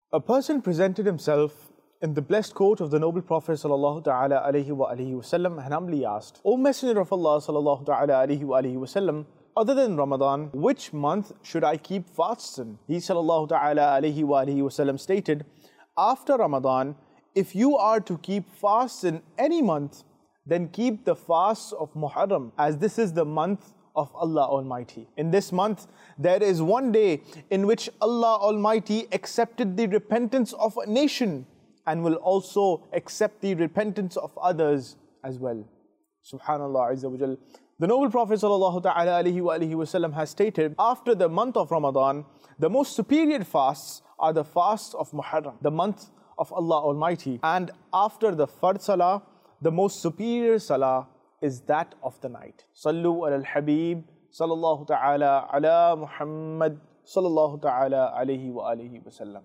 A person presented himself in the blessed court of the noble Prophet sallallahu ta'ala alayhi wa alihi wasallam and humbly asked, O Messenger of Allah sallallahu ta'ala alayhi wa alihi wasallam, other than Ramadan, which month should I keep fasts in? He sallallahu ta'ala alayhi wa alihi wasallam stated, after Ramadan, if you are to keep fasts in any month, then keep the fasts of Muharram, as this is the month of Allah Almighty. In this month, there is one day in which Allah Almighty accepted the repentance of a nation and will also accept the repentance of others as well. Subhanallah Azza wa Jal. The noble Prophet sallallahu ta'ala alayhi wa alihi wasallam has stated, after the month of Ramadan, the most superior fasts are the fasts of Muharram, the month of Allah Almighty. And after the Fard Salah, the most superior Salah is that of the night. Sallu ala al-Habib, sallallahu ta'ala ala Muhammad, sallallahu ta'ala alayhi wa alihi wa sallam.